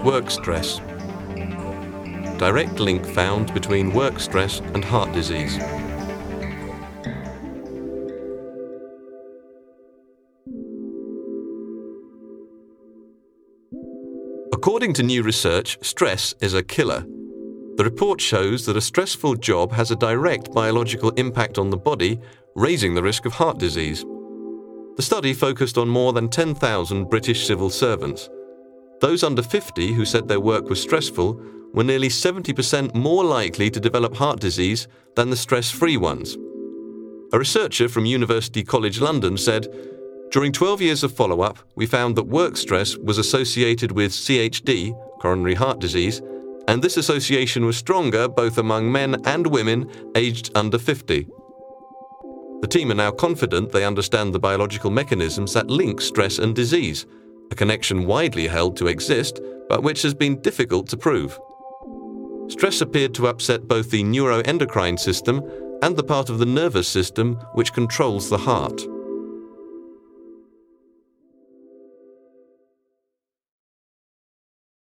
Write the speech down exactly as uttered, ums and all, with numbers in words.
Work stress. Direct link found between work stress and heart disease. According to new research, stress is a killer. The report shows that a stressful job has a direct biological impact on the body, raising the risk of heart disease. The study focused on more than ten thousand British civil servants. Those under fifty who said their work was stressful were nearly seventy percent more likely to develop heart disease than the stress-free ones. A researcher from University College London said, "During twelve years of follow-up, we found that work stress was associated with C H D, coronary heart disease, and this association was stronger both among men and women aged under fifty. The team are now confident they understand the biological mechanisms that link stress and disease, a connection widely held to exist, but which has been difficult to prove. Stress appeared to upset both the neuroendocrine system and the part of the nervous system which controls the heart."